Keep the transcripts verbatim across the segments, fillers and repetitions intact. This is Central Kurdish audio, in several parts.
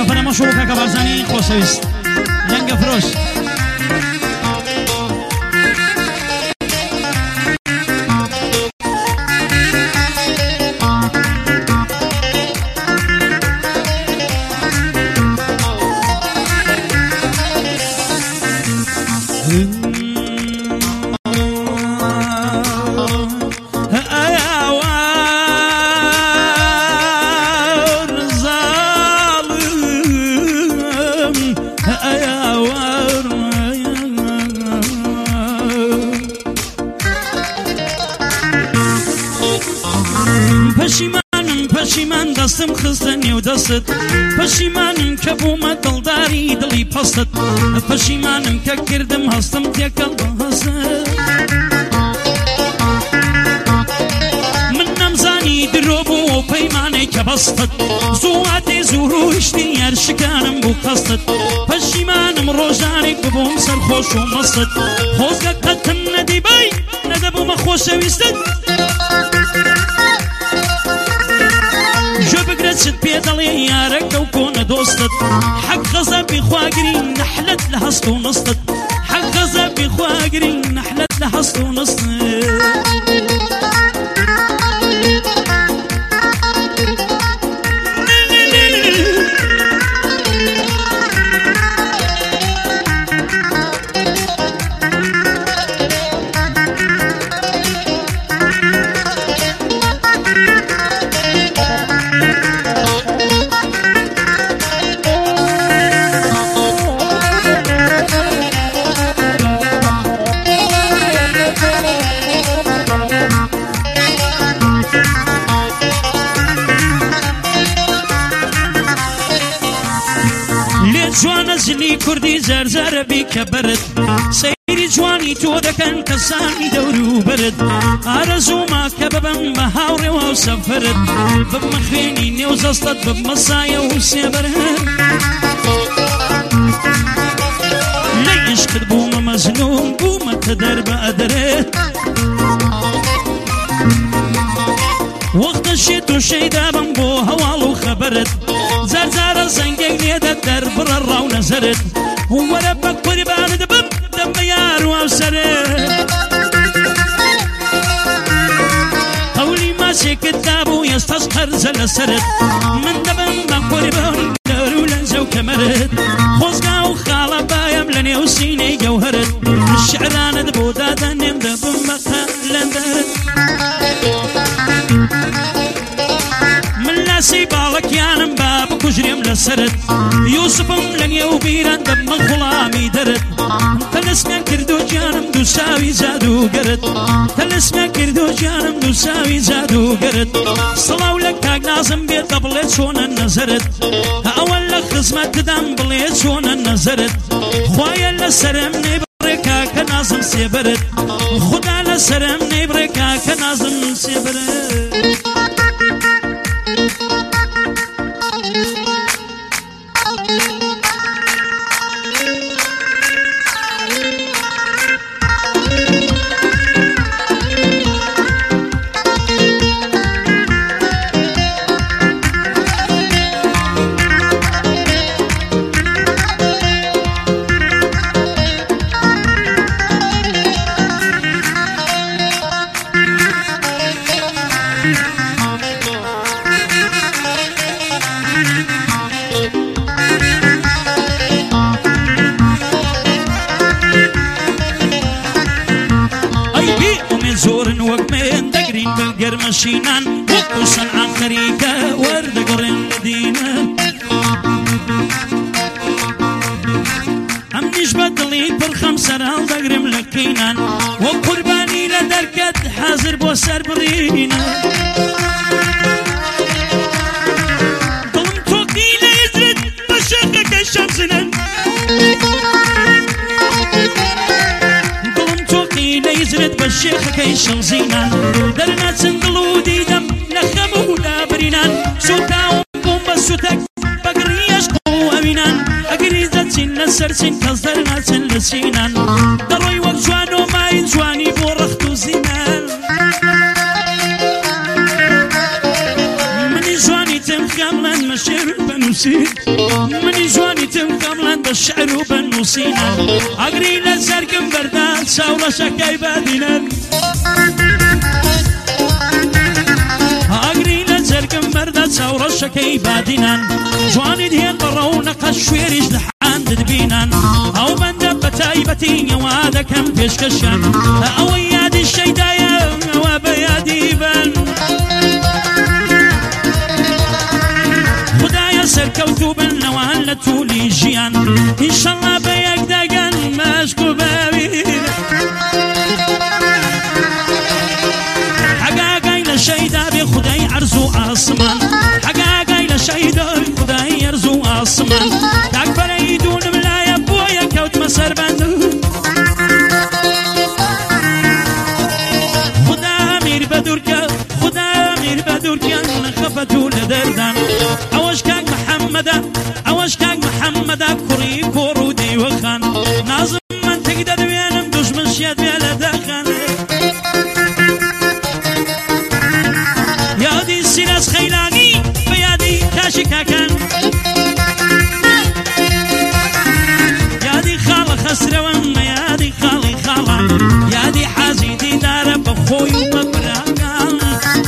سفر مشروع که برزنی خوشویست لنگ فروش پشیمانم پشیمان دستم خستنی و دستت پشیمانم که بومە دڵداری دڵی پەستت پشیمانم که کردم هەستم تێکەڵ بەهەست من نەمزانی درۆ بوو پەیمانەی کە بەستت زوو هاتێ زوو ڕۆیشتی هەر شکانم بوو قەستت پشیمانم ڕۆژانێک ببووم سەرخۆش و مەستت خۆزگە قەتم نەدیبای نەدەبوومە خۆشەویستت ست بيدلي يارك وكون دوستت حق غزبي خواقرين نحلت لهست ونصت حق غزبي خواقرين نحلت لهست ونصت جوانا زلی کردی زر زر بی کبرد سیری جوانی تو دکن کسانی دورو برد آرزو ما کببم بهاوری و سفرد بمخینی نیوز استد بمسای و سیبرد لیش کد بوم مزنون بوم تدر بادرد وقت شيت وشيدا بنبو هوالو خبرت زرزار زنجك نيدا دربر الراو نزرت وربك قربان دبب دم يار وسرت قولي ما كتابو يستسخر زل سرت من دبن قربان دارو لنزو كمرت خوزقا وخالا بايم لني وسيني جوهرت الشعران دبو دادا نيم دبو مقا لندرت ناسي بالك يانم باب كجريم لسرد يوسفم لن يوبيران دم غلامي درد تلسمع كردو جانم دو ساوي زادو قرد تلسمع كردو جانم دو ساوي زادو قرد صلاو لك تاق نازم بيت بليت شون النزرد اول لك خزمت دم بليت شون النزرد خوايا لسرم نبركا كنازم سيبرد خدا لسرم نبركا كنازم سيبرد مشينان وقوسن عن خريكة ورد قرن مدينة أم نجبة دليل بالخمسة رال دقر ملكينان وقرباني لدركت حاضر بوسر برينا ظلم توقي ليزرد بشاقك الشمسنا ظلم توقي ليزرد بشاقك الشمسنا درنا سندلو ديدم لخمو لا برينان سوتا وقوم بسوتك بقريش قوة بينان أقريزة سن السرسن كالزرنا سن لسينان دروي وقجوانو ما ينجواني بورختو زينان من جواني تم كاملا مشير بنوسين مني جواني تم كاملا بالشعر وبنوسينا أقري لزرقم بردان ساورة شكاي بادينا أقري لزرقم بردان ساورة شكاي بادينا جواني دهين برون قشويريش لحان دبينا أو من دبتاي بتيني وهذا كم بيشكشان أو يادي الشيدايا وبيادي بان خدايا سركوتو بالنوان لتولي جيان إن شاء الله بيك دقن ماشكو بابين حقاقاي لشيدا بخداي عرزو عاصمان حقاقاي لشيدا خداي يرزو عاصمان تكبر يدون بلايا بويا كوت مسر بندو خدا مير بدوركا خدا مير بدوركا لخفتو لدردان أوش كاك محمدا أوش كاك محمدا كوري كورودي وخان نازم من تقدر بينم دوش من شياد بيلا دخان يادي سيلاس خيلاني بيادي كاشي كاكان يادي خالة خسرة وما يادي خالي خالة يادي حازيدي دار بخوي وببراكان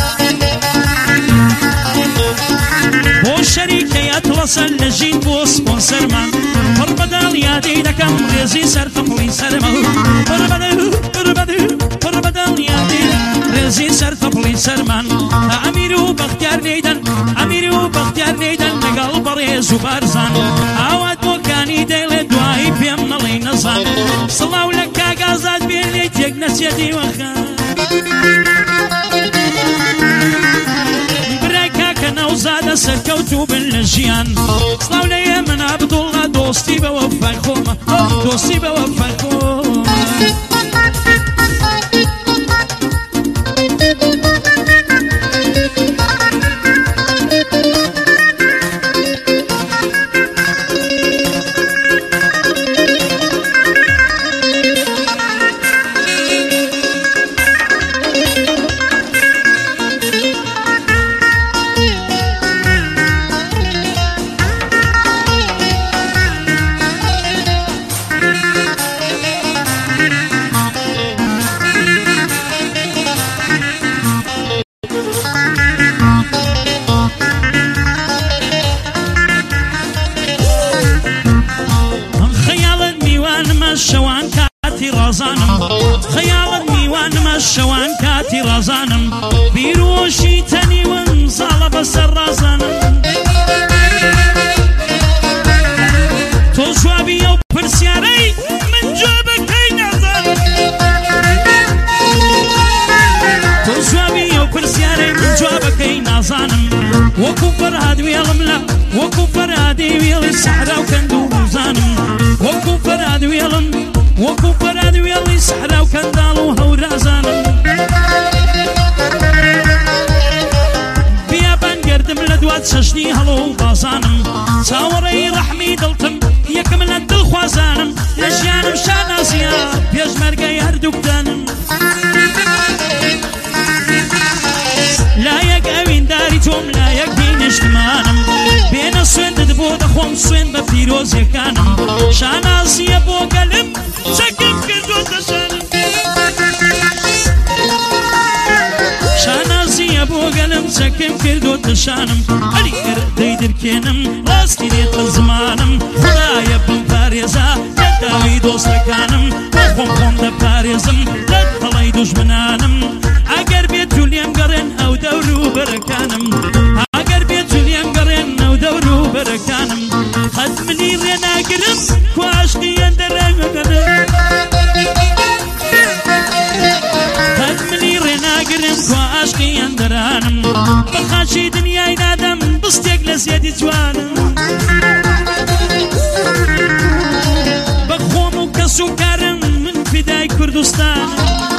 بو شريكة يتوصل لجين بو سبونسر مان بربدال يادي دكم ريزي سر تقلي سرمان بربدال بربدال بربدال يادي ريزي سر تقلي سرمان أميرو بختيار نيدن أميرو بختيار نيدن نقل بريز وبارزان عواد موكاني ديل دواي بيم نلي نزان صلاو لك قازاد بيني تيك نسيتي وخان وزاد سركوتو بالنجيان صلاو لي من عبد الله دوستي بوفاي خوما دوستي بوفاي خوما خيال ميوان مشوان كاتي رازانم بيروشي تاني ونصال بسر رازانم توشوابي يو برسياري من جوبك هاي نعزانم توشوابي يو برسياري من جوبك هاي نعزانم وكفر هادي ويلملا وكفر هادي ويلي سحرا وكندو وزانم وكفر هادي ويلم وكفر هادي ويلي سحرا وكندالو هورازانم بيابان قردم لدوات ششني هلو بازانم ساوري رحمي دلتم يكمل الدل خوازانم لجيانم شانازيا بيج مرقاي هردوك دانم لا يك اوين داري توم لا يك دين اجتمانم بين السوين دبود اخوام سوين بفيروز يكانم شانازيا بو قلب سكم كردو تشانم شانازيا بو قلب سكم كردو تشانم علي كردي دركينم راستي ديت الزمانم خدايا بمباريزا لداوي دوستكانم اخوام خون دباريزم لدخلي دجمنانم اگر بيتو ليم قرن او دورو بركانم اگر بيتو ليم قرن او دورو بركانم ختمني رينا قرم كواشقي اندرم قرم ختمني رينا قرم كواشقي اندرانم بخاشي دنياي نادم بستيق لسيدي جوانم بخوم وكسو كارم من فداي كردستان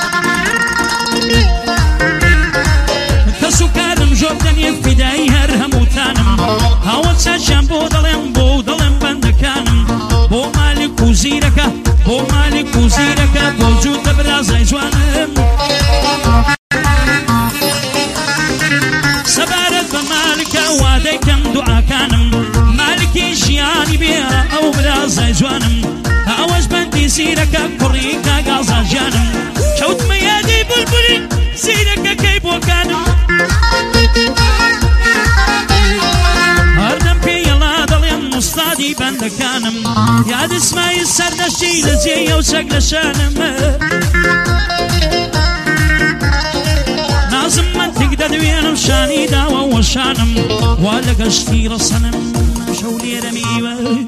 كسوكارم جوردن يفداي هرهم وتانم هاوت ساشام بو ظلم بو ظلم بندكانم بو مالك وزيرك بو مالك وزيرك بوجود برازي جوانم سبارت بمالك واديكم كانم يا دسماي السردشتي لزي وسق لشانم لازم من تقدر وينم شاني داوى وشانم ولا قشتي رصنم شولي رميوه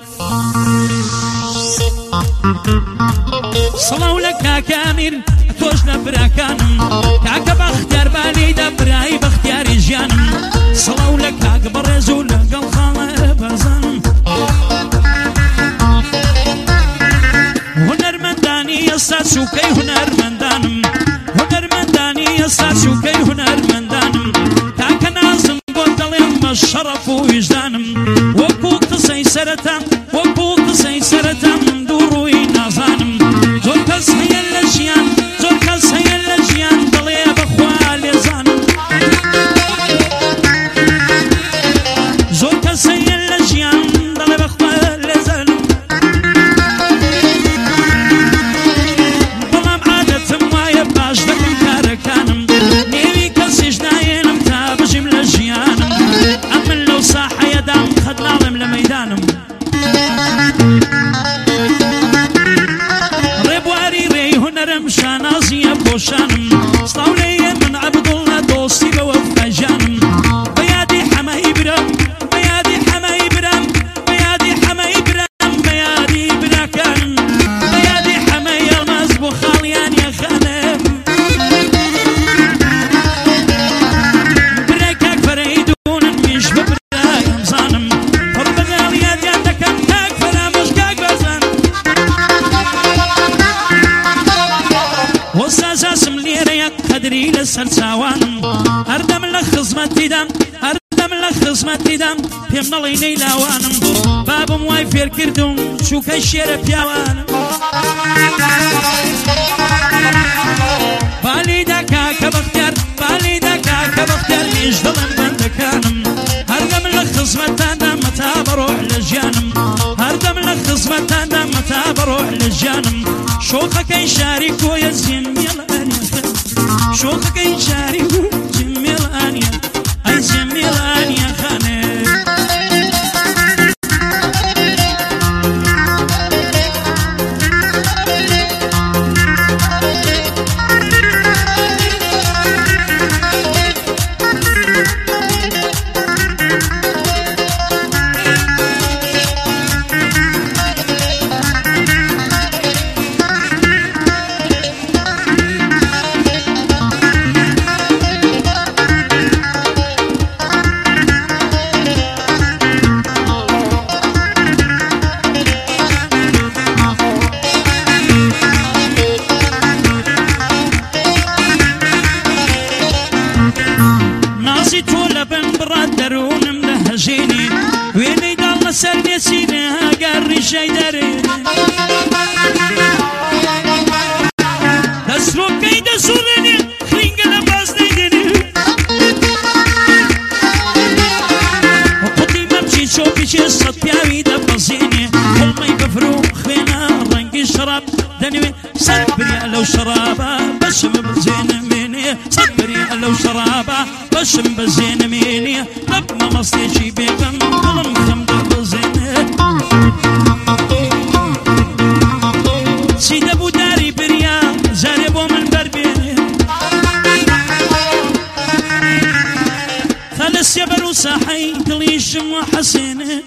صلوا لك كامل توجنا براكانم كاك باختيار بالي دبراي باختياري جانم صلوا لك اكبر رزول قل خاله بزانم هنر منداني يسا شوكي هنر مندانم هنر منداني يسا شوكي هنر مندانم كاك نازم قدلهم الشرف وجدانم وكو قصي سرتم وكو قصي سرتم دوروي نازانم زور كس هي الاشيان زور كس هي الاشيان ضلي بخوالي زانم زور كس هي الاشيان ضلي بخوالي زانم بلام عادتم وايا باش دكم كاركانم نيوي كسي جناينم تابجم لجيانم امن لو صاحة يدام خد نالم لميدانم ربواري ري هنرم شانازية بوشانم صلاولي من عبد الله دوستي بوفا جانم بيادي حما إبرام بيادي حما إبرام بيادي حما إبرام بيادي براكانم بيادي حما يلمز بخاليان يا خانم بريكاك فريدون مش ببرايم زانم فربنا الياد يدك انتاك فرامش كاك بزان وساسا سمليريك قدري لسلساوانم اردم لخزمتي دم اردم لخزمتي دم بيمنالي نيلاوانم بابم واي فير كردون شو كشير بياوانم بالي دكا كبختيار بالي دكا كبختيار مش ظلم بندكانم اردم لخزمتان دم متى بروح لجانم اردم لخزمتان دم متى بروح لجانم شوخك يشارك ويزين يلانيا شوخك يشارك ويزين يلانيا اي زين يلانيا خانه شيدرين دسروك كي دسورني خرينجنا باز ديدني وقدي ما مشي شوفي شي الصبياوي دبزيني كل ما يبفرو خينا رنقي شراب دنوي صبري لو شرابه بشم بزين مني صبري لو شرابه بشم بزين مني رب ما مصيشي بيبم ظلم خمد بزيني سيد ابو داري بريا زاربو من بربيني ثالث يبرو صاحي دليشم وحسيني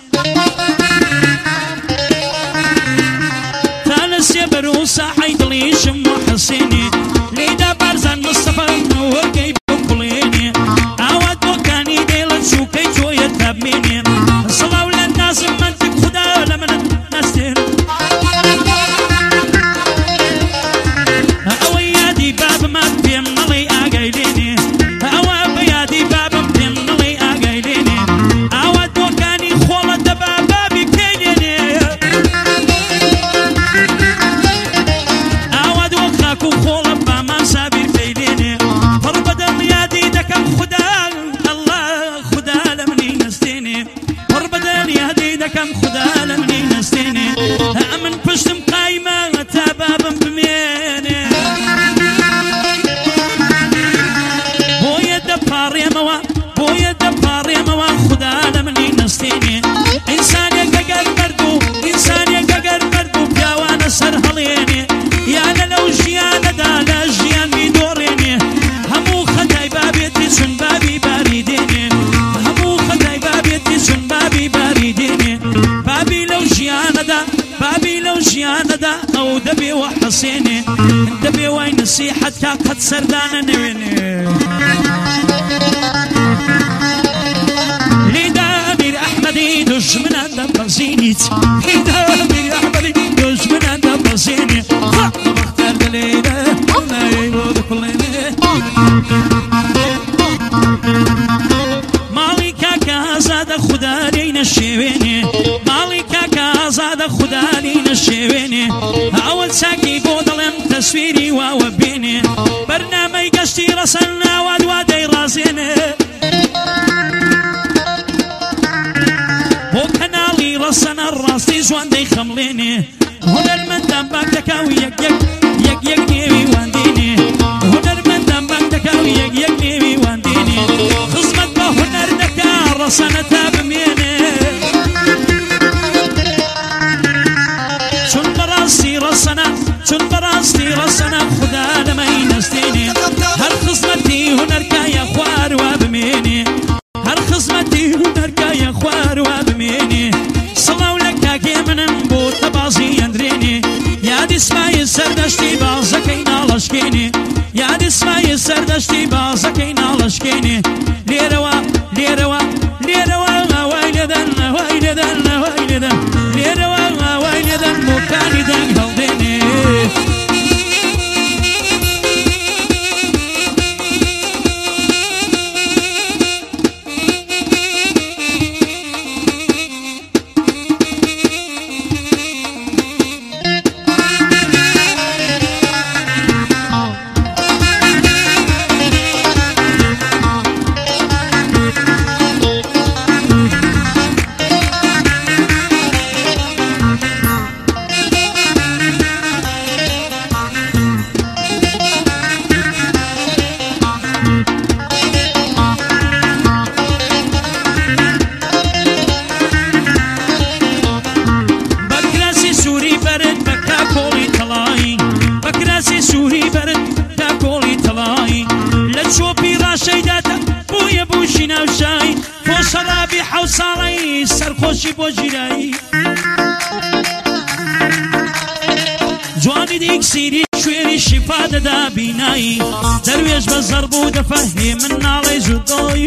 ثالث يبرو صاحي دليشم وحسيني ليدا بارزان مصطفى وقيب وكليني عواد وكاني ديلت شوكي جوية تابيني صلاة للناس منتك خدا لمن نستين اويادي باب ما بيمنلي اقايليني اواب يادي باب بيمنلي اقايليني عواد وكاني خولة دبابا بكينيني عواد وخاكو خولة بما سابير فيليني فربدا يادي دكم خدا الله خدا لمني نستيني فربدا يادي دكم خدا لمني نستيني امن بشتم قايمة تابابا بميني بويا دباري موا بويا دباري موا خدا لمني نستيني انسان يقاقر بردو دا او دبي وحسيني دبي وين نصيحتك قد سردانا نويني ليدا بير احمدي دوش من عند بزيني ليدا بير احمدي دوش من عند بزيني بختار دليلة ما يبود كلنا مالي كاكا زاد خدا لينا الشيويني مالي كاكا زاد خدا لينا الشيويني اول ساكي بودلم تصويري ووبيني برنامج قشتي رسلنا واد وادي رازيني وكنالي رسنا الراستي زوان دي خمليني هنا المندم باكتكاوي يك يك يك يك نيوي وانديني هنا المندم باكتكاوي يك يك نيوي وانديني خصمت با هنر دكا رسنا تابميني شن براستي رسنا شن براستي رسنا خدا لما ينستيني هر خصمتي هنر كايا خوار وابميني هر خصمتي هنر كايا خوار وابميني صلاو لك كي منم بو تبازي يندريني يا دي اسمعي سردشتي بازكينا لشكيني يا دي اسمعي سردشتي بازكينا لشكيني ليروا ليروا ليروا ويلدن ويلدن ويلدن ليروا ويلدن مكاني دن هلديني حوصاري سرخوشي بوجيراي جواني ديك سيري شويري شفا دا بيناي درويش بزربو دفهي من نالي جدوي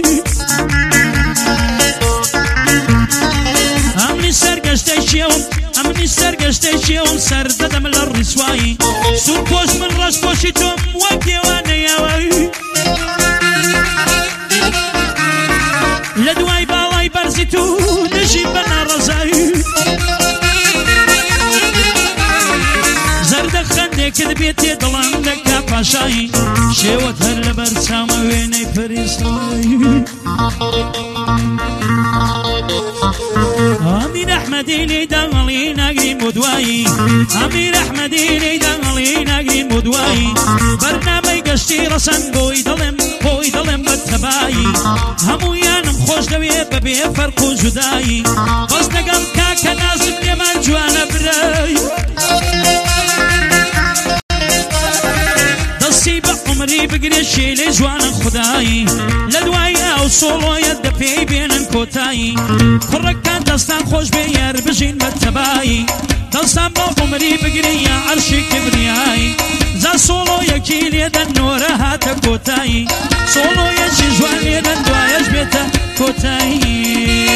امني سرقشتي يوم امني سرقشتي يوم سرد دم الرسواي سرخوش من رشكوشي توم وكي وانا ياوي لدواي بالاي برزيتو نجيب بنا رزاي زرد خندي كذبيتي ضلان دكا باشاي شيوت هر برسام ويني فريساي امير احمدي لي دغلي ناقي مدواي امير احمدي لي دغلي ناقي مدواي برنامج قشتي رسن بوي ظلم بوي ظلم بالتباي همو يانم خوش دوي ببي فرق وجداي بس نقل كاكا نازم يمان جوانا براي دسي بعمري بقري شيلي جوانا خداي لدواي او صولو يد في بين كوتاي خرق كان دستان خوش بيار بجين بالتباي دستان بعمري بقري يا عرشي كبرياي زا صولو يكيل يدن نورا هاتا كوتاي صولو يجي جوان يدن دوايش بيتا كوتاي